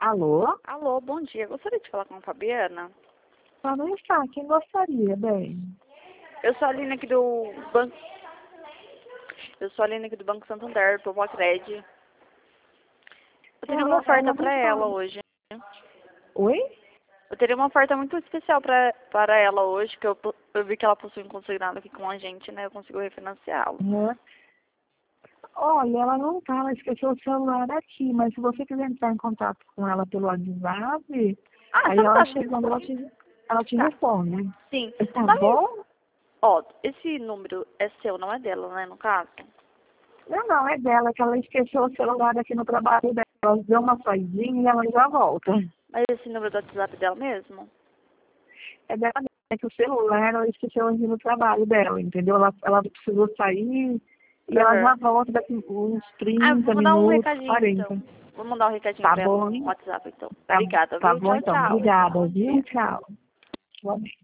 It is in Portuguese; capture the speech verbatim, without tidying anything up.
Alô? Alô, bom dia. Gostaria de falar com a Fabiana? Ela não está. Quem gostaria, bem? Eu sou a Aline aqui do Banco... Eu sou a Aline aqui do Banco Santander, do Pocred. Eu teria uma Ela, oferta ela não para ela está. hoje. Oi? Eu teria uma oferta muito especial pra, para ela hoje, que eu, eu vi que ela possui um consignado aqui com a gente, né? Eu consigo refinanciá-lo. Uhum. Olha, ela não está. Ela esqueceu o celular aqui. Mas se você quiser entrar em contato com ela pelo WhatsApp, Ah, aí então ela tá. chegando, ela te, ela te Tá. responde. Sim. Tá Sabe, bom? ó, esse número é seu, não é dela, né, no caso? Não, não, é dela, que ela esqueceu o celular aqui no trabalho dela. Ela deu uma saidinha e ela já volta. Mas esse número do WhatsApp dela mesmo? É dela, é que o celular ela esqueceu aqui no trabalho dela, entendeu? Ela, ela precisou sair e ela já Aham. volta daqui uns Ah, eu trinta vou mandar um minutos, recadinho, então. quarenta. Vou mandar um recadinho Tá pra ela bom? no WhatsApp, então. Tá, Obrigada, tá viu? bom Tchau, então. tchau. Obrigada, Bom viu? dia. Tchau. Boa noite.